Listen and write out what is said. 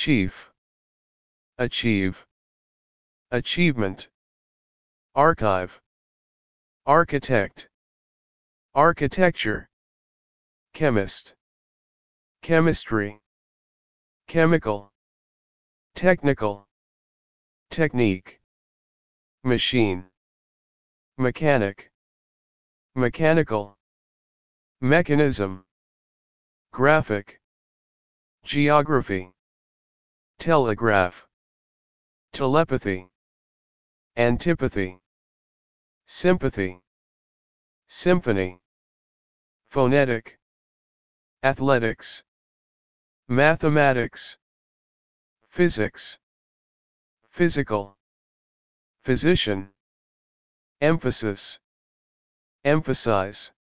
chief, achieve, achievement, archive, architect, architecture, chemist, chemistry, chemical, technical, technique, machine, mechanic, mechanical, mechanism, graphic, geography, telegraph, telepathy, antipathy, sympathy, symphony, phonetic, athletics, mathematics, physics, physical, physician, emphasis, emphasize,